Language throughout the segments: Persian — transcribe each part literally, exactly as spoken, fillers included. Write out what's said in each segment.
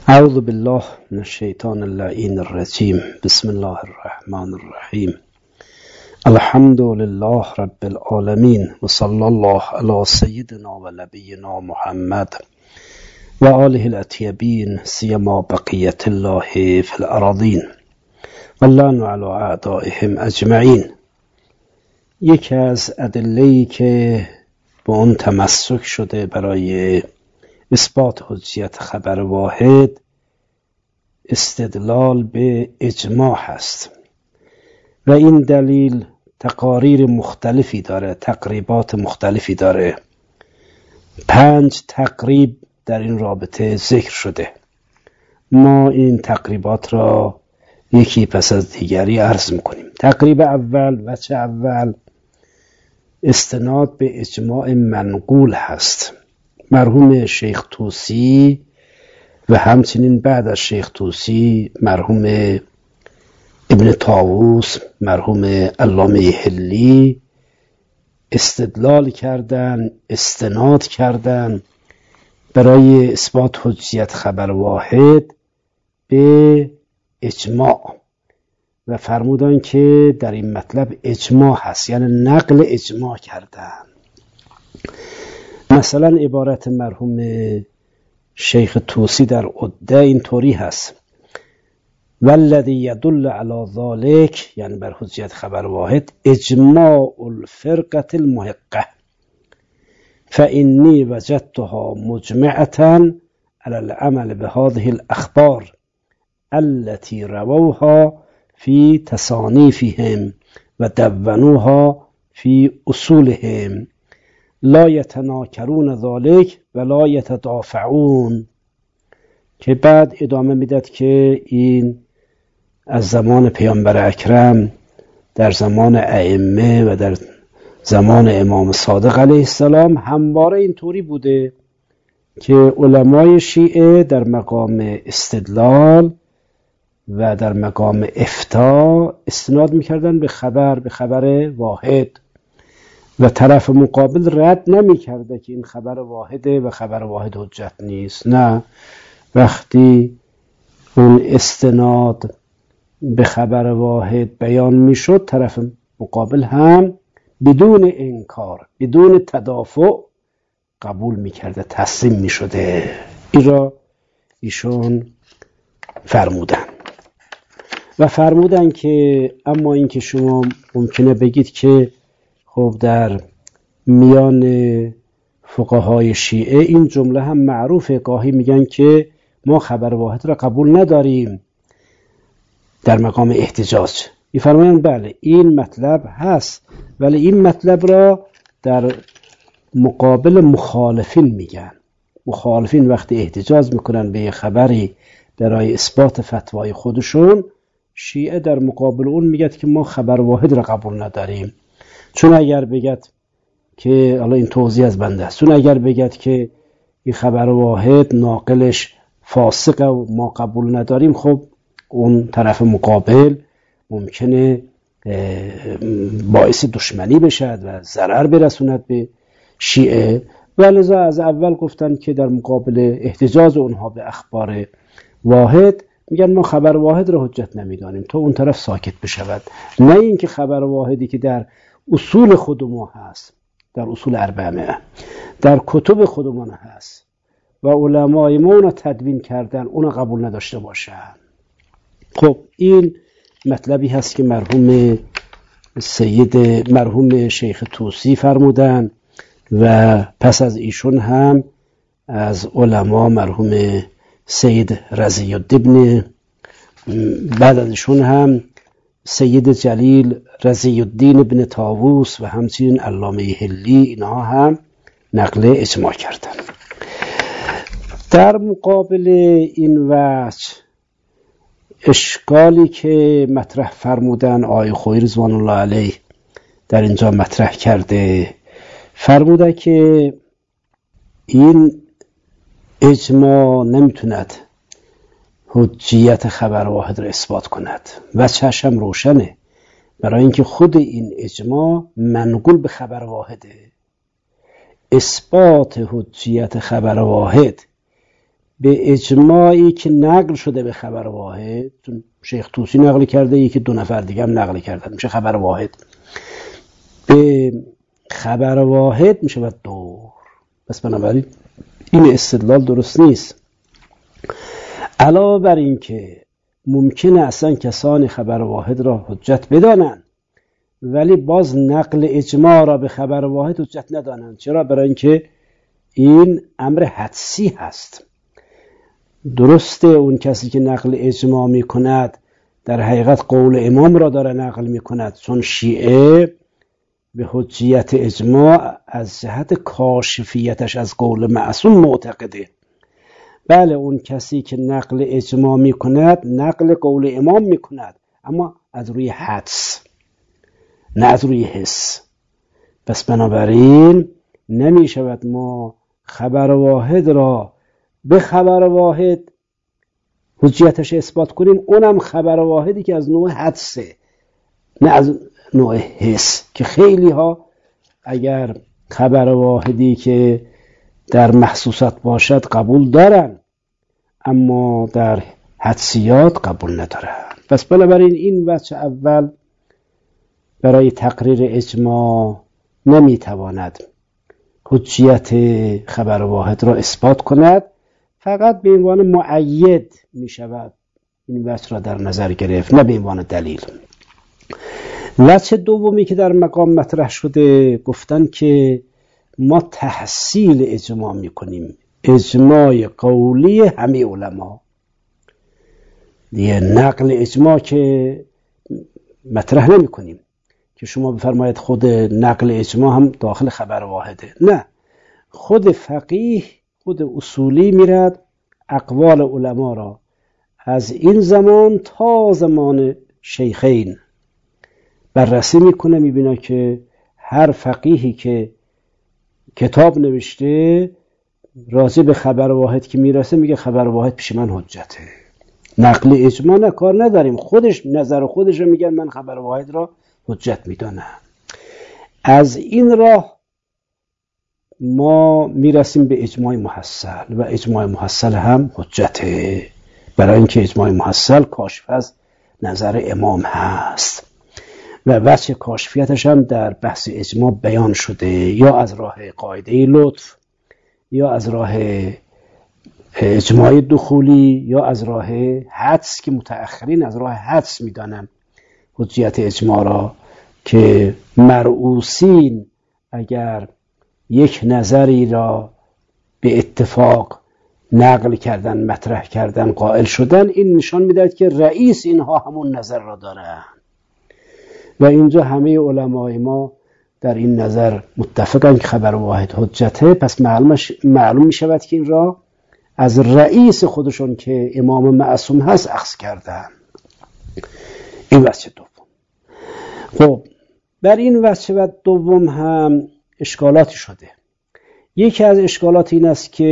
اعوذ بالله من الشیطان اللعین الرجیم. بسم الله الرحمن الرحیم. الحمد لله رب العالمین و صلی الله علی سیدنا و نبینا محمد و آله الاطیبین سیما بقیت الله فی الارضین و اللعن علی اعدائهم اجمعین. یکی از ادله‌ای که با اون تمسک شده برای اثبات حجیت خبر واحد استدلال به اجماع هست و این دلیل تقاریر مختلفی داره، تقریبات مختلفی داره. پنج تقریب در این رابطه ذکر شده. ما این تقریبات را یکی پس از دیگری عرض میکنیم. تقریب اول، وجه اول، استناد به اجماع منقول هست. مرحوم شیخ طوسی و همچنین بعد از شیخ طوسی مرحوم ابن طاووس، مرحوم علامه حلی استدلال کردن، استناد کردن برای اثبات حجیت خبر واحد به اجماع و فرمودن که در این مطلب اجماع هست، یعنی نقل اجماع کردن. مثلا عبارت مرحوم شیخ طوسی در عده اینطوری هست: والذی یدل علی ذلک، یعنی بر حجیت خبر واحد، اجماع الفرقه المحقه فانی وجدتها مجمعه علی العمل بهذه الاخبار التي رووها في تصانیفهم و دونوها في اصولهم لا یتناکرون ذلک و لا یتدافعون. که بعد ادامه میداد که این از زمان پیامبر اکرم، در زمان ائمه و در زمان امام صادق علیه السلام همواره اینطوری بوده که علمای شیعه در مقام استدلال و در مقام افتاء استناد میکردن به خبر به خبر واحد و طرف مقابل رد نمی کرده که این خبر واحده و خبر واحد حجت نیست. نه، وقتی اون استناد به خبر واحد بیان می شد، طرف مقابل هم بدون انکار، بدون تدافع قبول می کرده، تسلیم می شده. این را ایشون فرمودن و فرمودن که اما این که شما ممکنه بگید که خب در میان فقهای شیعه این جمله هم معروفه، گاهی میگن که ما خبر واحد را قبول نداریم در مقام احتجاج. میفرمایند بله این مطلب هست، ولی این مطلب را در مقابل مخالفین میگن. مخالفین وقتی احتجاج میکنن به خبری برای اثبات فتوای خودشون، شیعه در مقابل اون میگد که ما خبر واحد را قبول نداریم. چون اگر بگد که حالا این توضیح از بنده است، چون اگر بگد که این خبر واحد ناقلش فاسقه و ما قبول نداریم، خب اون طرف مقابل ممکنه باعث دشمنی بشد و ضرر برسوند به شیعه. ولذا از اول گفتن که در مقابل احتجاج اونها به اخبار واحد میگن ما خبر واحد را حجت نمیدانیم تا اون طرف ساکت بشود، نه اینکه خبر واحدی که در اصول خود ما هست، در اصول اربعه، در کتب خودمان هست و علمای ما اون تدوین کردن، اون قبول نداشته باشن. خب این مطلبی هست که مرحوم سید مرحوم شیخ طوسی فرمودن و پس از ایشون هم از علما مرحوم سید رضی الدین، بعد از ایشون هم سید جلیل رضی الدین ابن طاووس و همچنین علامه حلی، اینها هم نقل اجماع کردن. در مقابل این وجه اشکالی که مطرح فرمودن آقای خویی رضوان الله علیه در اینجا مطرح کرده، فرموده که این اجماع نمیتوند حجیت خبر واحد را اثبات کند و چشم روشنه، برای اینکه خود این اجماع منقول به خبر واحده. اثبات حجیت خبر واحد به اجماعی که نقل شده به خبر واحد، شیخ طوسی نقل کرده، یکی دو نفر دیگه هم نقل کردن، میشه خبر واحد. به خبر واحد میشه باید دور. پس بنابراین این استدلال درست نیست. علاوه بر این که ممکنه اصلا کسان خبر واحد را حجت بدانند ولی باز نقل اجماع را به خبر واحد حجت ندانند. چرا؟ برای اینکه این امر حدسی هست. درسته اون کسی که نقل اجماع می کند در حقیقت قول امام را داره نقل می کند، چون شیعه به حجیت اجماع از جهت کاشفیتش از قول معصوم معتقده. بله، اون کسی که نقل اجماع می کند نقل قول امام می کند، اما از روی حدس نه از روی حس. پس بنابراین نمی شود ما خبر واحد را به خبر واحد حجیتش اثبات کنیم، اونم خبر واحدی که از نوع حدسه نه از نوع حس. که خیلی ها اگر خبر واحدی که در محسوسات باشد قبول دارن اما در حدسیات قبول ندارن. پس بنابراین این وجه اول برای تقریر اجماع نمیتواند حجیت خبر واحد را اثبات کند، فقط به عنوان مؤید می شود این وجه را در نظر گرفت، نه به عنوان دلیل. وجه دومی که در مقام مطرح شده گفتن که ما تحصیل اجماع می کنیم، اجماع قولی همه علما. دیگه نقل اجماع که مطرح نمی کنیم که شما بفرمایید خود نقل اجماع هم داخل خبر واحده. نه، خود فقیه، خود اصولی میرد اقوال علما را از این زمان تا زمان شیخین بررسی میکنه، میبینه که هر فقیهی که کتاب نوشته راجع به خبر واحد که میرسه میگه خبر واحد پیش من حجته. نقل اجماع نه، کار نداریم، خودش نظر خودش رو میگن من خبر واحد را حجت میدانم. از این راه ما میرسیم به اجماع محصل و اجماع محصل هم حجته، برای اینکه اجماع محصل کاشف از نظر امام هست و وجه کاشفیتش هم در بحث اجماع بیان شده، یا از راه قاعده لطف، یا از راه اجماع دخولی، یا از راه حدس که متأخرین از راه حدس میدانن حجیت اجماع را، که مرعوسین اگر یک نظری را به اتفاق نقل کردن، مطرح کردن، قائل شدن، این نشان میدهد که رئیس اینها همون نظر را دارن و اینجا همه علمای ما در این نظر متفقن که خبر واحد حجته. پس معلوم می شود که این را از رئیس خودشون که امام معصوم هست اخذ کردن. این وجه دوم. خب بر این وجه دوم هم اشکالاتی شده. یکی از اشکالات این است که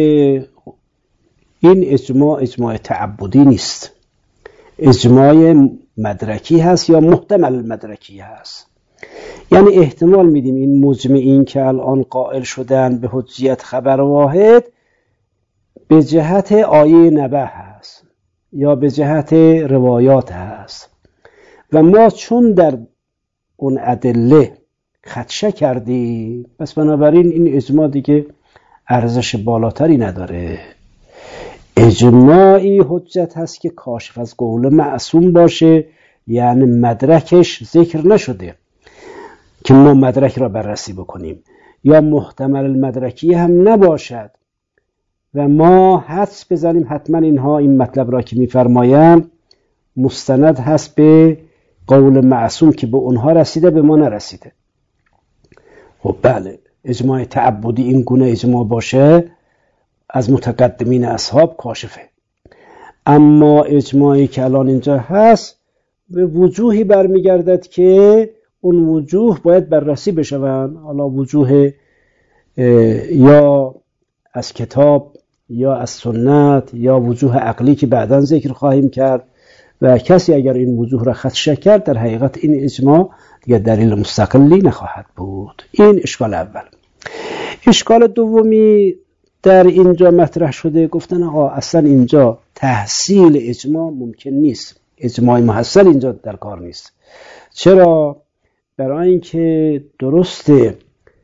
این اجماع اجماع تعبدی نیست، اجماع مدرکی هست یا محتمل مدرکی هست. یعنی احتمال میدیم این مجمعین که الان قائل شدن به حجیت خبر واحد به جهت آیه نبأ هست یا به جهت روایات هست و ما چون در اون ادله خدشه کردیم، پس بنابراین این اجماع دیگه ارزش بالاتری نداره. اجماعی حجت هست که کاشف از قول معصوم باشه، یعنی مدرکش ذکر نشده که ما مدرک را بررسی بکنیم، یا محتمل المدرکی هم نباشد و ما حدس بزنیم حتما اینها این مطلب را که میفرمایند مستند هست به قول معصوم که به اونها رسیده به ما نرسیده. خب بله، اجماع تعبدی این گونه اجماع باشه از متقدمین اصحاب کاشفه، اما اجماعی که الان اینجا هست به وجوهی برمیگردد که اون وجوه باید بررسی بشوند، حالا وجوه یا از کتاب یا از سنت یا وجوه عقلی که بعداً ذکر خواهیم کرد و کسی اگر این وجوه را خدشه کرد در حقیقت این اجماع دیگر دلیل مستقلی نخواهد بود. این اشکال اول. اشکال دومی در اینجا مطرح شده گفتن آقا اصلا اینجا تحصیل اجماع ممکن نیست، اجماع محصل اینجا در کار نیست. چرا؟ برای اینکه درسته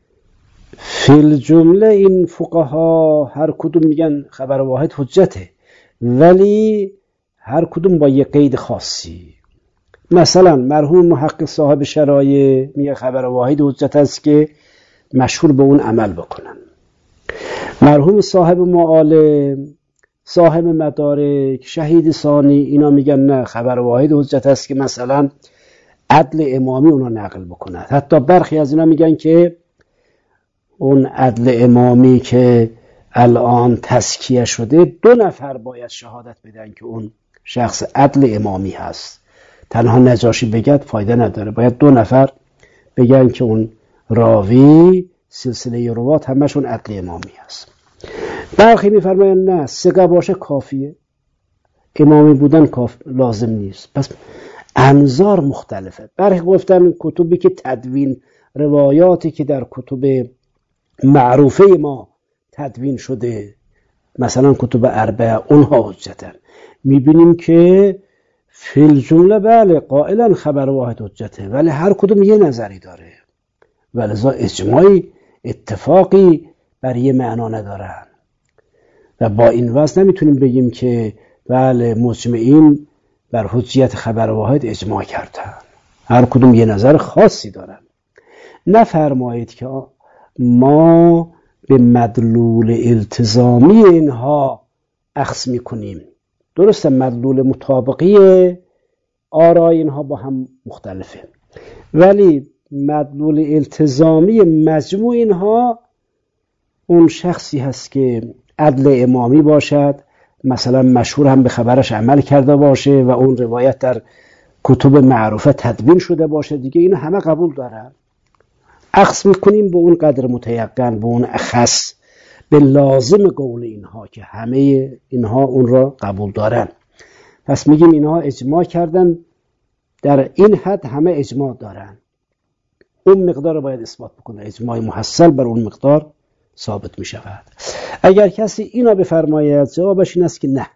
فی الجمله این فقها هر کدوم میگن خبر واحد حجته، ولی هر کدوم با یک قید خاصی. مثلا مرحوم محقق صاحب شرایع میگه خبر واحد حجت است که مشهور به اون عمل بکنن. مرحوم صاحب معالم، صاحب مدارک، شهید ثانی، اینا میگن نه خبر واحد حجت است که مثلا عدل امامی اونا نقل بکنن. حتی برخی از اینا میگن که اون عدل امامی که الان تزکیه شده دو نفر باید شهادت بدن که اون شخص عدل امامی هست. تنها نجاشی بگد فایده نداره، باید دو نفر بگن که اون راوی سلسله روات همشون عدل امامی هست. برخی میفرماین نه ثقه باشه کافیه، امامی بودن کاف لازم نیست. پس انظار مختلفه. برخی گفتن کتبی که تدوین، روایاتی که در کتب معروفه ما تدوین شده، مثلا کتب اربعه، اونها حجتن. میبینیم که فی الجمله بله قائلا خبر واحد حجته، ولی هر کدوم یه نظری داره، ولذا اجماعی اتفاقی بر یه معنا ندارن و با این وضع نمیتونیم بگیم که بله مجمعین بر حجیت خبر واحد اجماع کردن. هر کدوم یه نظر خاصی دارن. نفرمایید که ما به مدلول التزامی اینها اخذ میکنیم. درسته مدلول مطابقی آرای اینها با هم مختلفه، ولی مدلول التزامی مجموع اینها اون شخصی هست که عدل امامی باشد، مثلا مشهور هم به خبرش عمل کرده باشه و اون روایت در کتب معروفه تدوین شده باشه، دیگه اینو همه قبول دارن. اخذ میکنیم به اون قدر متیقن، به اون اخص، به لازم قول اینها که همه اینها اون را قبول دارن. پس میگیم اینها اجماع کردن، در این حد همه اجماع دارن، اون مقدار رو باید اثبات بکنه، اجماع محصل بر اون مقدار ثابت می شود. اگر کسی اینا بفرماید جوابش این است که نه،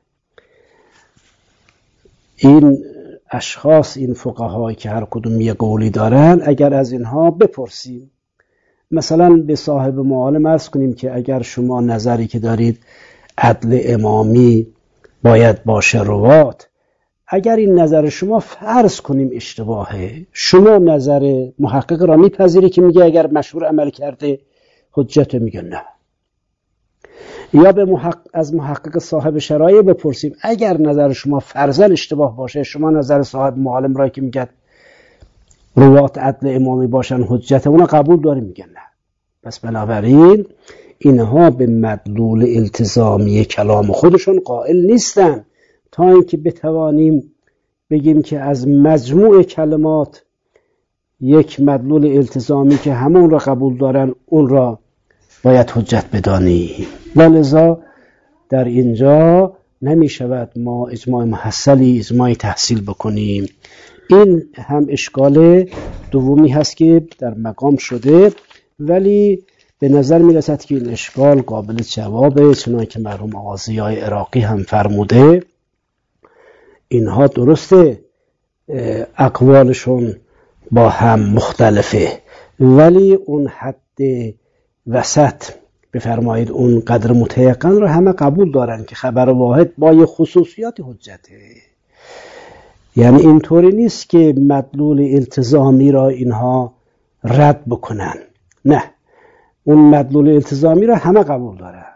این اشخاص، این فقهایی که هر کدوم یه قولی دارن، اگر از اینها بپرسیم، مثلا به صاحب معالم عرض کنیم که اگر شما نظری که دارید عدل امامی باید باشه روات، اگر این نظر شما فرض کنیم اشتباهه، شما نظر محقق را میپذیری که میگه اگر مشهور عمل کرده حجت، میگه نه. یا به محقق از محقق صاحب شرایع بپرسیم اگر نظر شما فرضاً اشتباه باشه، شما نظر صاحب معالم را که میگه روات عدل امامی باشن حجت، اونا قبول داریم، میگن نه. پس بنابراین اینها به مدلول التزامی کلام خودشون قائل نیستن، تا اینکه بتوانیم بگیم که از مجموع کلمات یک مدلول التزامی که همون را قبول دارن اون را باید حجت بدانیم. ولذا در اینجا نمی شود ما اجماع محصلی، اجماع تحصیل بکنیم. این هم اشکال دومی هست که در مقام شده، ولی به نظر می رسد که این اشکال قابل جوابه، چنانکه که مرحوم آقا ضیای عراقی هم فرموده. اینها درسته اقوالشون با هم مختلفه، ولی اون حد وسط بفرمایید، اون قدر متیقن رو همه قبول دارن که خبر واحد با یه خصوصیات حجته. یعنی اینطوری نیست که مدلول التزامی را اینها رد بکنن، نه، اون مدلول التزامی را همه قبول دارن،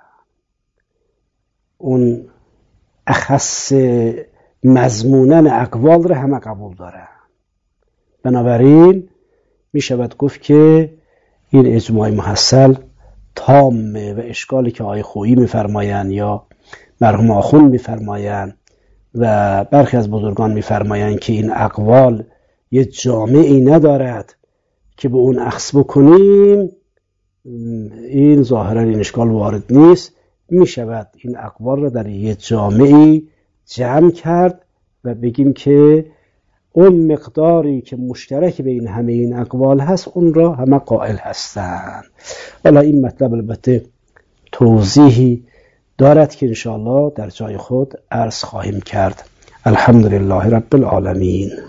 اون اخص مضمونن اقوال را همه قبول دارن. بنابراین می شود گفت که این اجماع محصل تامه و اشکالی که آقای خویی میفرمایند یا مرحوم آخوند میفرمایند و برخی از بزرگان میفرمایند که این اقوال یه جامعی ندارد که به اون اخذ بکنیم، این ظاهرا این اشکال وارد نیست. می شود این اقوال را در یه جامعی جمع کرد و بگیم که اون مقداری که مشترک بین همه این اقوال هست اون را همه قائل هستند. حالا این مطلب البته توضیحی دارد که انشاءالله در جای خود عرض خواهیم کرد. الحمدلله رب العالمین.